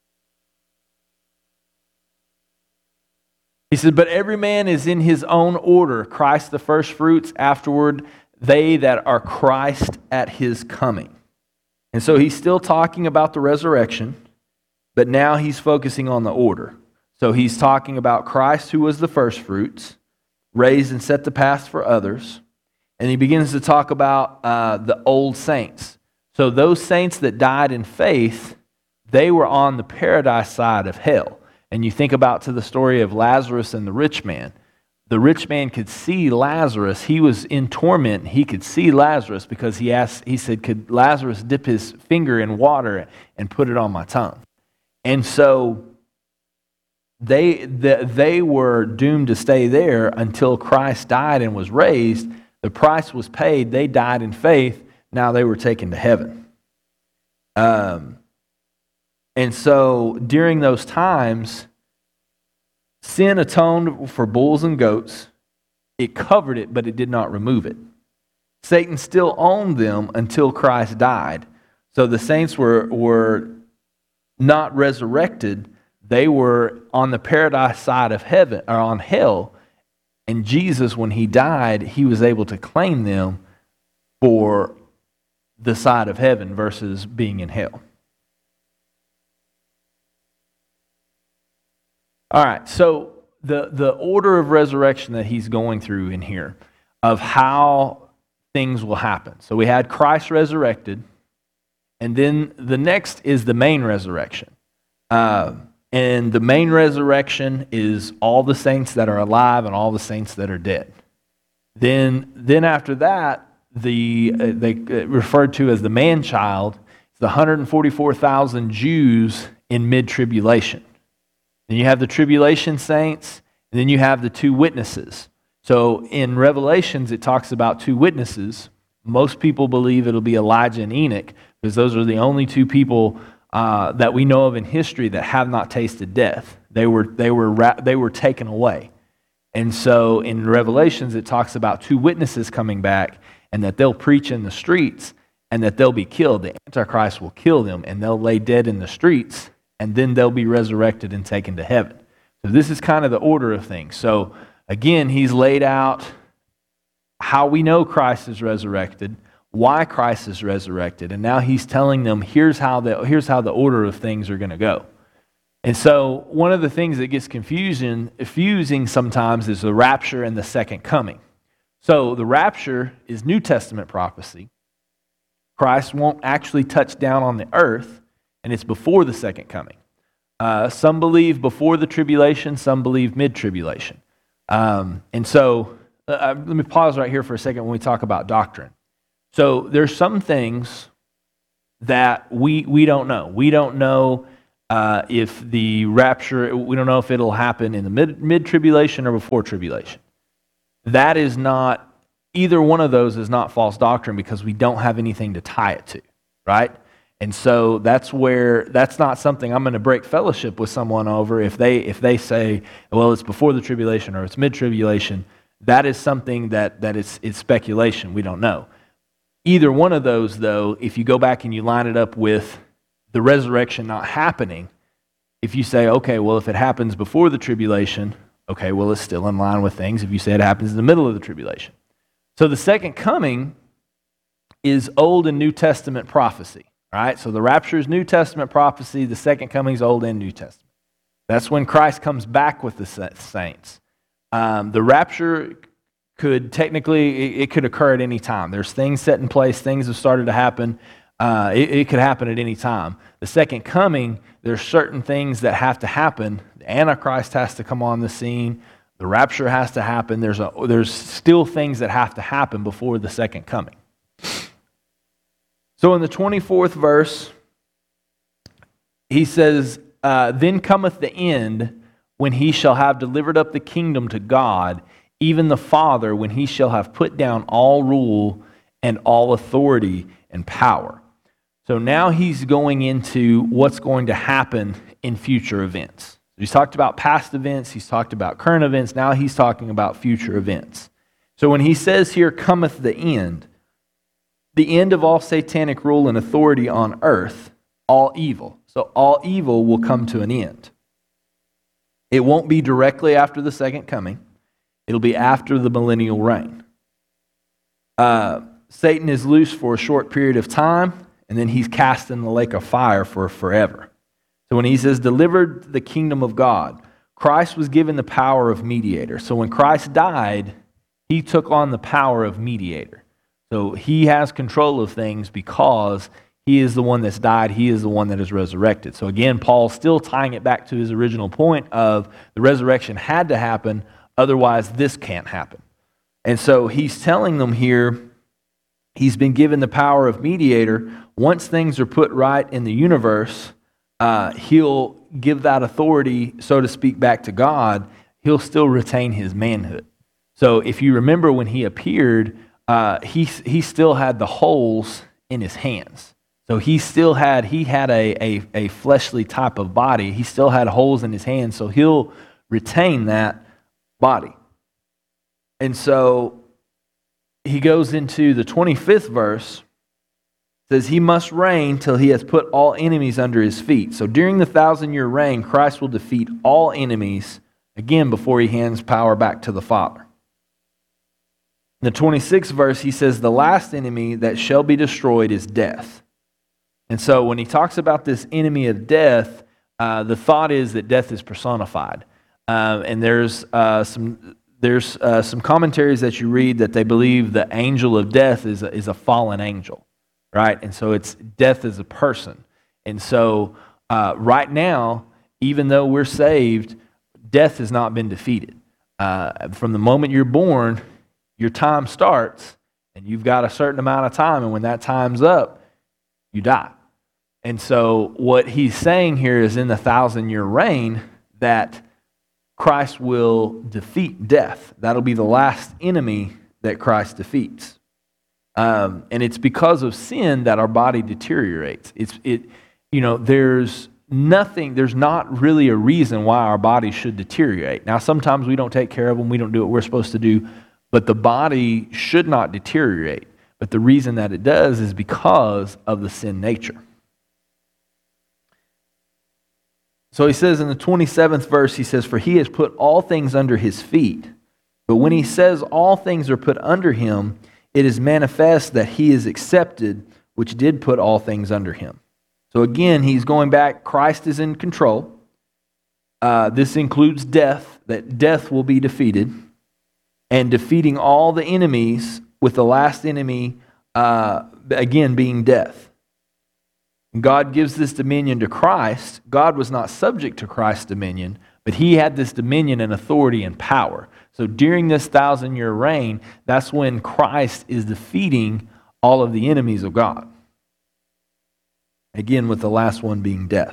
He said, "But every man is in his own order, Christ the first fruits, afterward they that are Christ at his coming." And so he's still talking about the resurrection, but now he's focusing on the order. So he's talking about Christ, who was the first fruits, raised and set the path for others. And he begins to talk about the old saints. So those saints that died in faith, they were on the paradise side of hell. And you think about to the story of Lazarus and the rich man. The rich man could see Lazarus. He was in torment. He could see Lazarus because he said, "Could Lazarus dip his finger in water and put it on my tongue?" And so they were doomed to stay there until Christ died and was raised. The price was paid. They died in faith. Now they were taken to heaven. And so during those times, sin atoned for bulls and goats. It covered it, but it did not remove it. Satan still owned them until Christ died. So the saints were not resurrected. They were on the paradise side of heaven, or on hell. And Jesus, when he died, he was able to claim them for the side of heaven versus being in hell. All right, so the order of resurrection that he's going through in here, of how things will happen. So we had Christ resurrected, and then the next is the main resurrection. And the main resurrection is all the saints that are alive and all the saints that are dead. Then after that, they referred to as the man-child, it's the 144,000 Jews in mid-tribulation. Then you have the tribulation saints, and then you have the two witnesses. So in Revelations, it talks about two witnesses. Most people believe it'll be Elijah and Enoch, because those are the only two people that we know of in history that have not tasted death. They were taken away. And so in Revelations, it talks about two witnesses coming back, and that they'll preach in the streets, and that they'll be killed. The Antichrist will kill them, and they'll lay dead in the streets, and then they'll be resurrected and taken to heaven. So this is kind of the order of things. So again, he's laid out how we know Christ is resurrected, why Christ is resurrected, and now he's telling them, here's how the order of things are going to go. And so one of the things that gets confusing sometimes is the rapture and the second coming. So the rapture is New Testament prophecy. Christ won't actually touch down on the earth, and it's before the second coming. Some believe before the tribulation, some believe mid-tribulation. And so let me pause right here for a second when we talk about doctrine. So there's some things that we don't know. We don't know if the rapture, we don't know if it'll happen in the mid-tribulation or before tribulation. That is not, either one of those is not false doctrine because we don't have anything to tie it to, right? And so that's not something I'm going to break fellowship with someone over if they say, well, it's before the tribulation or it's mid-tribulation. That is something that it's speculation. We don't know. Either one of those, though, if you go back and you line it up with the resurrection not happening, if you say, okay, well, if it happens before the tribulation, okay, well, it's still in line with things if you say it happens in the middle of the tribulation. So the second coming is Old and New Testament prophecy. All right, so the rapture is New Testament prophecy. The second coming is Old and New Testament. That's when Christ comes back with the saints. The rapture could technically, it could occur at any time. There's things set in place. Things have started to happen. It could happen at any time. The second coming, there's certain things that have to happen. The Antichrist has to come on the scene. The rapture has to happen. There's still things that have to happen before the second coming. So in the 24th verse, he says, then cometh the end, when he shall have delivered up the kingdom to God, even the Father, when he shall have put down all rule and all authority and power. So now he's going into what's going to happen in future events. He's talked about past events, he's talked about current events, now he's talking about future events. So when he says here, cometh the end of all satanic rule and authority on earth, all evil. So all evil will come to an end. It won't be directly after the second coming. It'll be after the millennial reign. Satan is loose for a short period of time, and then he's cast in the lake of fire for forever. So when he says, delivered the kingdom of God, Christ was given the power of mediator. So when Christ died, he took on the power of mediator. So he has control of things because he is the one that's died. He is the one that is resurrected. So again, Paul's still tying it back to his original point of the resurrection had to happen, otherwise this can't happen. And so he's telling them here, he's been given the power of mediator. Once things are put right in the universe, he'll give that authority, so to speak, back to God. He'll still retain his manhood. So if you remember when he appeared, he still had the holes in his hands. So he had a fleshly type of body. He still had holes in his hands, so he'll retain that body. And so he goes into the 25th verse, says he must reign till he has put all enemies under his feet. So during the 1,000-year reign, Christ will defeat all enemies, again, before he hands power back to the Father. In the 26th verse, he says, the last enemy that shall be destroyed is death. And so when he talks about this enemy of death, the thought is that death is personified. And there's some commentaries that you read that they believe the angel of death is a fallen angel, right? And so it's death as a person. And so right now, even though we're saved, death has not been defeated. From the moment you're born, your time starts, and you've got a certain amount of time, and when that time's up, you die. And so what he's saying here is in the 1,000-year reign that Christ will defeat death. That'll be the last enemy that Christ defeats. And it's because of sin that our body deteriorates. There's not really a reason why our body should deteriorate. Now, sometimes we don't take care of them, we don't do what we're supposed to do, but the body should not deteriorate. But the reason that it does is because of the sin nature. So he says in the 27th verse, he says, for he has put all things under his feet. But when he says all things are put under him, it is manifest that he is accepted, which did put all things under him. So again, he's going back. Christ is in control. This includes death, that death will be defeated. And defeating all the enemies, with the last enemy, again, being death. God gives this dominion to Christ. God was not subject to Christ's dominion, but he had this dominion and authority and power. So during this 1,000-year reign, that's when Christ is defeating all of the enemies of God. Again, with the last one being death.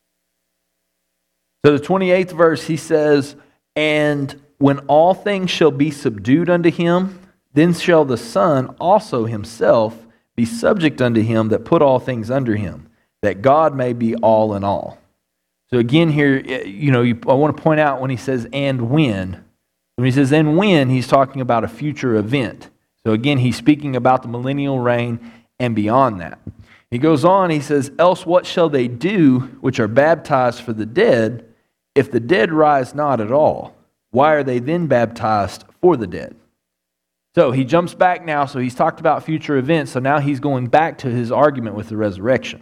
So the 28th verse, he says, and when all things shall be subdued unto him, then shall the Son also himself be subject unto him that put all things under him, that God may be all in all. So again here, I want to point out when he says, and when he says, and when, he's talking about a future event. So again, he's speaking about the millennial reign and beyond that. He goes on, he says, else what shall they do which are baptized for the dead, if the dead rise not at all? Why are they then baptized for the dead? So he jumps back now, so he's talked about future events, so now he's going back to his argument with the resurrection.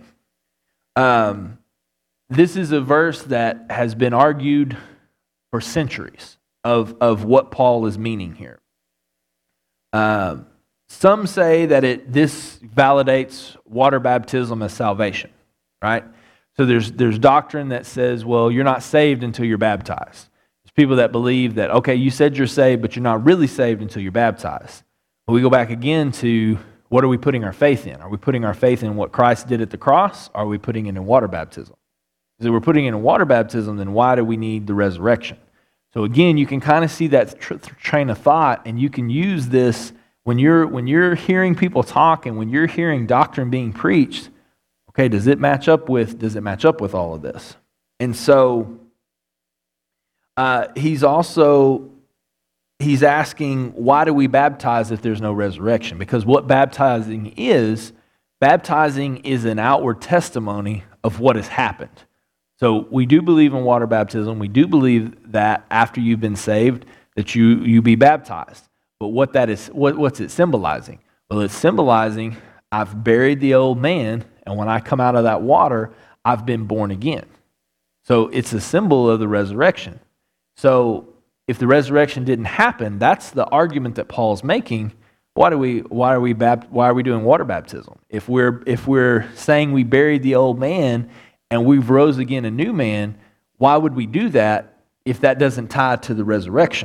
This is a verse that has been argued for centuries of what Paul is meaning here. Some say that this validates water baptism as salvation, right? So there's doctrine that says, well, you're not saved until you're baptized. There's people that believe that, okay, you said you're saved, but you're not really saved until you're baptized. But we go back again to, what are we putting our faith in? Are we putting our faith in what Christ did at the cross? Or are we putting it in water baptism? Because if we're putting it in water baptism, then why do we need the resurrection? So again, you can kind of see that train of thought, and you can use this when you're hearing people talk and when you're hearing doctrine being preached. Okay, does it match up with all of this? And so he's asking, why do we baptize if there's no resurrection? Because what baptizing is an outward testimony of what has happened. So we do believe in water baptism. We do believe that after you've been saved, that you be baptized. But what's it symbolizing? Well, it's symbolizing I've buried the old man, and when I come out of that water, I've been born again. So it's a symbol of the resurrection. So if the resurrection didn't happen, that's the argument that Paul's making. Why are we doing water baptism? If we're saying we buried the old man and we've rose again a new man, why would we do that if that doesn't tie to the resurrection?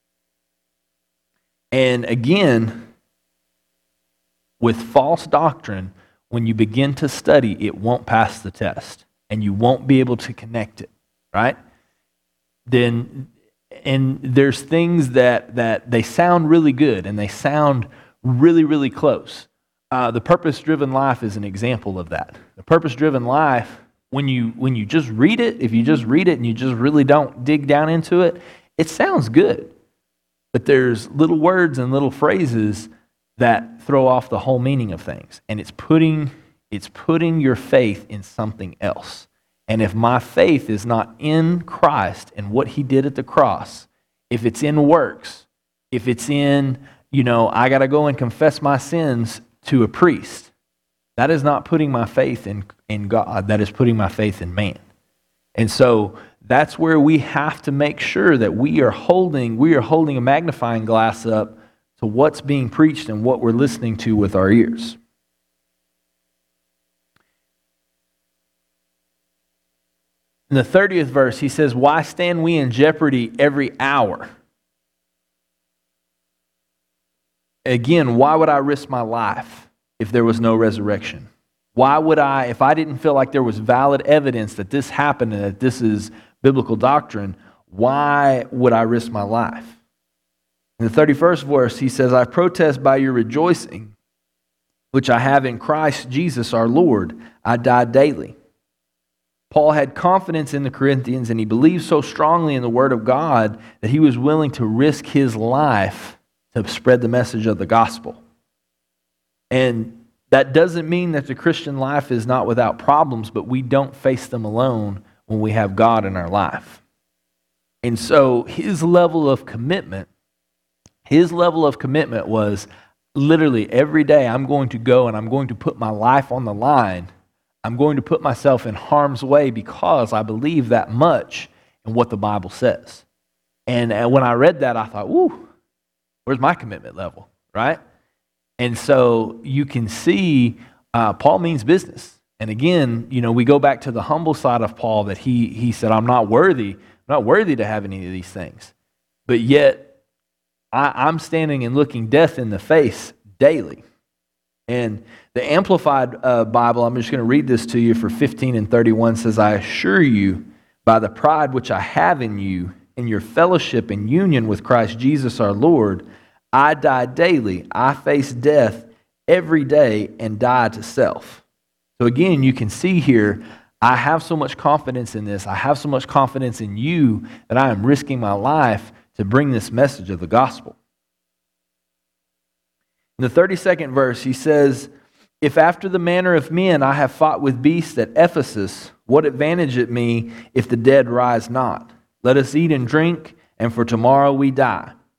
And again, with false doctrine, when you begin to study, it won't pass the test, and you won't be able to connect it, right? And there's things that they sound really good, and they sound really, really close. The purpose-driven life is an example of that. The purpose-driven life, when you just read it, if you just read it and you just really don't dig down into it, it sounds good. But there's little words and little phrases that throw off the whole meaning of things. And it's putting your faith in something else. And if my faith is not in Christ and what he did at the cross, if it's in works, if it's in, I got to go and confess my sins to a priest, that is not putting my faith in God. That is putting my faith in man. And so that's where we have to make sure that we are holding a magnifying glass up to what's being preached and what we're listening to with our ears. In the 30th verse, he says, "Why stand we in jeopardy every hour?" Again, why would I risk my life if there was no resurrection? Why would I, if I didn't feel like there was valid evidence that this happened and that this is biblical doctrine, why would I risk my life? In the 31st verse, he says, "I protest by your rejoicing, which I have in Christ Jesus our Lord. I die daily." Paul had confidence in the Corinthians, and he believed so strongly in the Word of God that he was willing to risk his life to spread the message of the gospel. And that doesn't mean that the Christian life is not without problems, but we don't face them alone when we have God in our life. And so his level of commitment was literally every day I'm going to go and I'm going to put my life on the line. I'm going to put myself in harm's way because I believe that much in what the Bible says. And when I read that, I thought, where's my commitment level, right? And so you can see Paul means business. And again, we go back to the humble side of Paul that he said, I'm not worthy to have any of these things. But yet, I'm standing and looking death in the face daily. And the Amplified Bible, I'm just going to read this to you for 15 and 31, says, "I assure you, by the pride which I have in you, in your fellowship and union with Christ Jesus our Lord, I die daily. I face death every day and die to self." So again, you can see here, I have so much confidence in this. I have so much confidence in you that I am risking my life to bring this message of the gospel. In the 32nd verse, he says, "If after the manner of men I have fought with beasts at Ephesus, what advantage it me if the dead rise not? Let us eat and drink, and for tomorrow we die.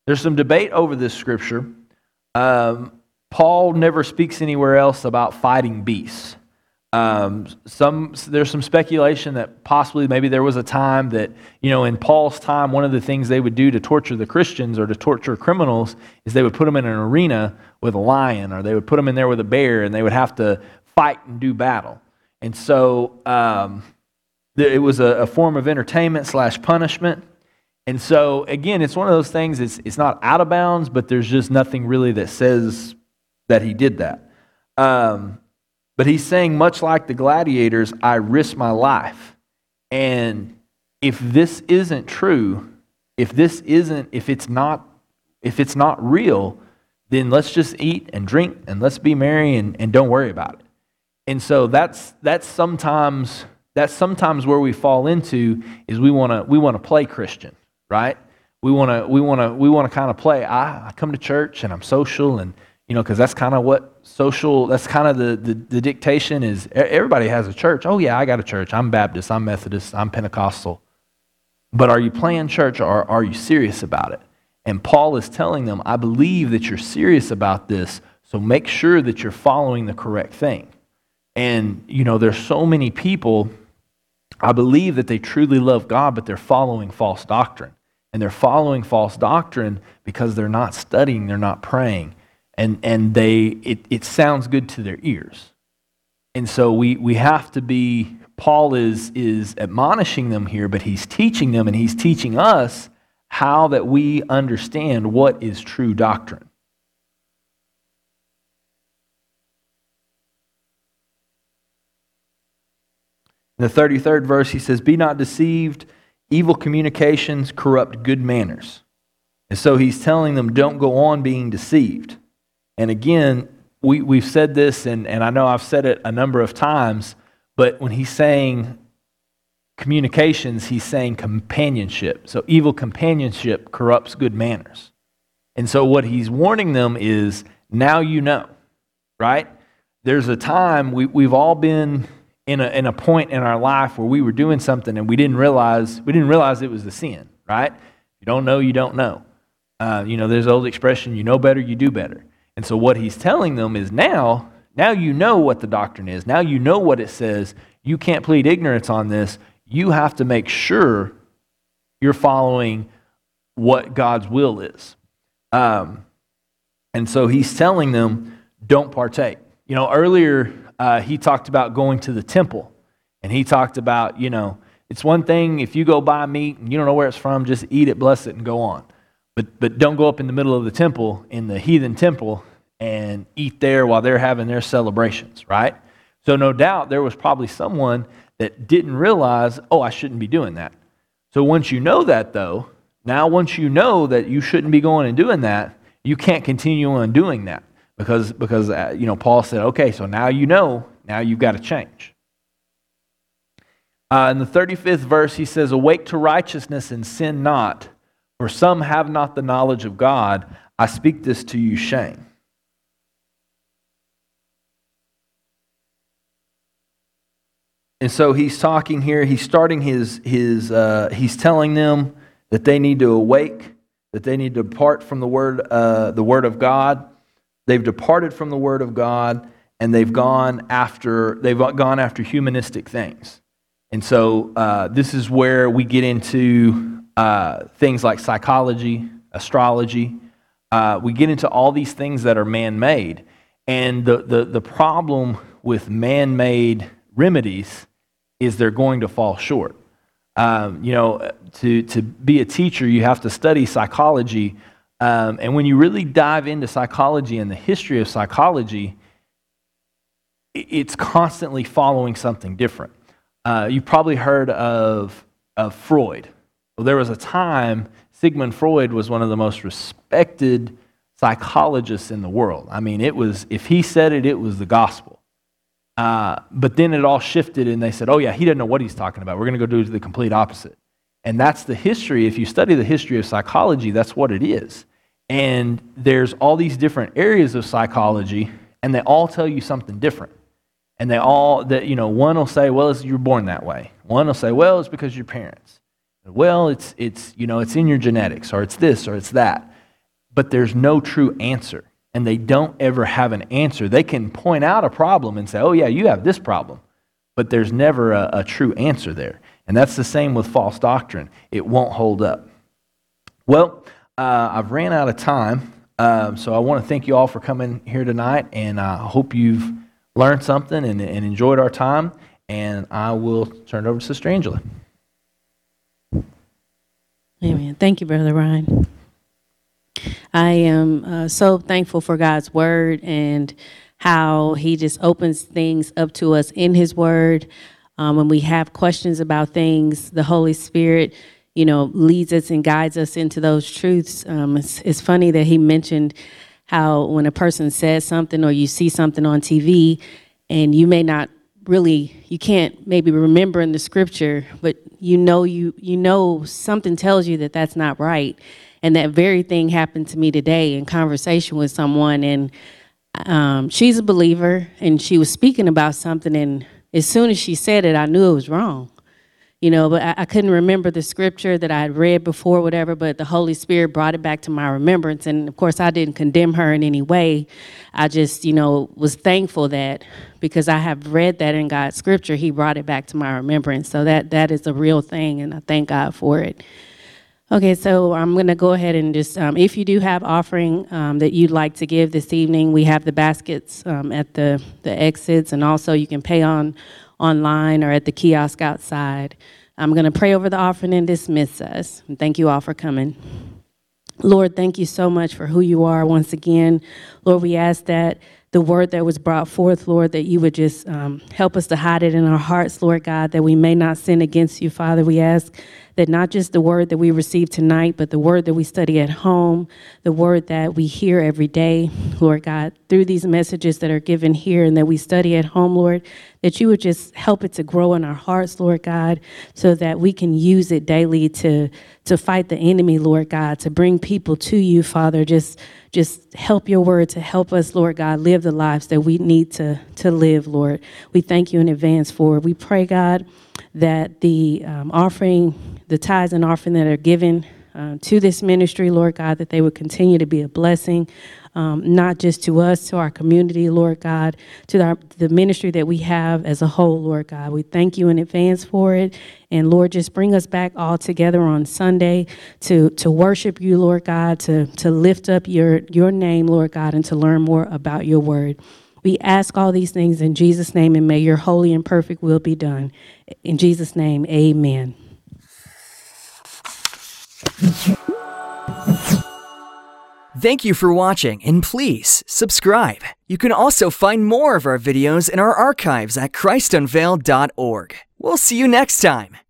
There's some debate over this scripture. Paul never speaks anywhere else about fighting beasts. There's some speculation that possibly maybe there was a time that, in Paul's time, one of the things they would do to torture the Christians or to torture criminals is they would put them in an arena with a lion, or they would put them in there with a bear, and they would have to fight and do battle. And so it was a form of entertainment / punishment. And so, again, it's one of those things, it's not out of bounds, but there's just nothing really that says that he did that. But he's saying, much like the gladiators, I risk my life. And if this isn't true, if it's not real, then let's just eat and drink and let's be merry and don't worry about it. And so that's sometimes where we fall into is we want to play Christian, right? We want to kind of play. I come to church and I'm social, and because that's kind of what social. That's kind of the dictation is. Everybody has a church. Oh yeah, I got a church. I'm Baptist. I'm Methodist. I'm Pentecostal. But are you playing church, or are you serious about it? And Paul is telling them, I believe that you're serious about this. So make sure that you're following the correct thing. And there's so many people. I believe that they truly love God, but they're following false doctrine. And they're following false doctrine because they're not studying, they're not praying. And it sounds good to their ears. And so we have to be, Paul is admonishing them here, but he's teaching them, and he's teaching us how that we understand what is true doctrine. In the 33rd verse, he says, be not deceived, evil communications corrupt good manners. And so he's telling them, don't go on being deceived. And again, we've said this, and I know I've said it a number of times, but when he's saying communications, he's saying companionship. So evil companionship corrupts good manners. And so what he's warning them is, now you know, right? There's a time, we've all been in a point in our life where we were doing something and we didn't realize it was a sin, right? You don't know, you don't know. There's the old expression, you know better, you do better. And so what he's telling them is now you know what the doctrine is. Now you know what it says. You can't plead ignorance on this. You have to make sure you're following what God's will is. And so he's telling them, don't partake. Earlier he talked about going to the temple. And he talked about, it's one thing if you go buy meat and you don't know where it's from, just eat it, bless it, and go on. But don't go up in the middle of the temple, in the heathen temple, and eat there while they're having their celebrations, right? So no doubt there was probably someone that didn't realize, I shouldn't be doing that. So once you know that, though, once you know that you shouldn't be going and doing that, you can't continue on doing that because Paul said, okay, so now you know, now you've got to change. In the 35th verse, he says, awake to righteousness and sin not, for some have not the knowledge of God. I speak this to you shame. And so he's talking here, he's starting he's telling them that they need to awake, that they need to depart from the word of God. They've departed from the word of God, and they've gone after humanistic things. And so this is where we get into things like psychology, astrology. We get into all these things that are man-made. And the problem with man-made remedies is they're going to fall short. To be a teacher, you have to study psychology. And when you really dive into psychology and the history of psychology, it's constantly following something different. You've probably heard of Freud. Well, there was a time Sigmund Freud was one of the most respected psychologists in the world. I mean, if he said it, it was the gospel. But then it all shifted, and they said, oh yeah, he doesn't know what he's talking about. We're going to go do the complete opposite. And that's the history. If you study the history of psychology, that's what it is. And there's all these different areas of psychology, and they all tell you something different. And one will say, well, you're born that way. One will say, well, it's because of your parents. Well, it's in your genetics, or it's this, or it's that. but there's no true answer. And they don't ever have an answer. They can point out a problem and say, oh yeah, you have this problem. But there's never a true answer there. And that's the same with false doctrine. It won't hold up. Well, I've ran out of time. So I want to thank you all for coming here tonight. And I hope you've learned something and enjoyed our time. And I will turn it over to Sister Angela. Amen. Thank you, Brother Ryan. I am so thankful for God's word and how he just opens things up to us in his word. When we have questions about things, the Holy Spirit, leads us and guides us into those truths. It's funny that he mentioned how when a person says something or you see something on TV and you may not you can't maybe remember in the scripture, but you know something tells you that that's not right. And that very thing happened to me today in conversation with someone, and she's a believer, and she was speaking about something, and as soon as she said it, I knew it was wrong. But I couldn't remember the scripture that I had read before, whatever, but the Holy Spirit brought it back to my remembrance. And of course, I didn't condemn her in any way. I just, was thankful that because I have read that in God's scripture, he brought it back to my remembrance. So that is a real thing, and I thank God for it. Okay, so I'm going to go ahead and just, if you do have offering that you'd like to give this evening, we have the baskets at the exits, and also you can pay online or at the kiosk outside. I'm going to pray over the offering and dismiss us. And thank you all for coming. Lord, thank you so much for who you are once again. Lord, we ask that the word that was brought forth, Lord, that you would just help us to hide it in our hearts, Lord God, that we may not sin against you, Father. We ask that not just the word that we receive tonight, but the word that we study at home, the word that we hear every day, Lord God, through these messages that are given here and that we study at home, Lord, that you would just help it to grow in our hearts, Lord God, so that we can use it daily to fight the enemy, Lord God, to bring people to you, Father. Just help your word to help us, Lord God, live the lives that we need to live, Lord. We thank you in advance for it. We pray, God, that the offering, the tithes and offering that are given to this ministry, Lord God, that they would continue to be a blessing, not just to us, to our community, Lord God, to the ministry that we have as a whole, Lord God. We thank you in advance for it. And Lord, just bring us back all together on Sunday to worship you, Lord God, to lift up your name, Lord God, and to learn more about your word. We ask all these things in Jesus' name, and may your holy and perfect will be done. In Jesus' name, amen. Thank you for watching, and please subscribe. You can also find more of our videos in our archives at ChristUnveiled.org. We'll see you next time.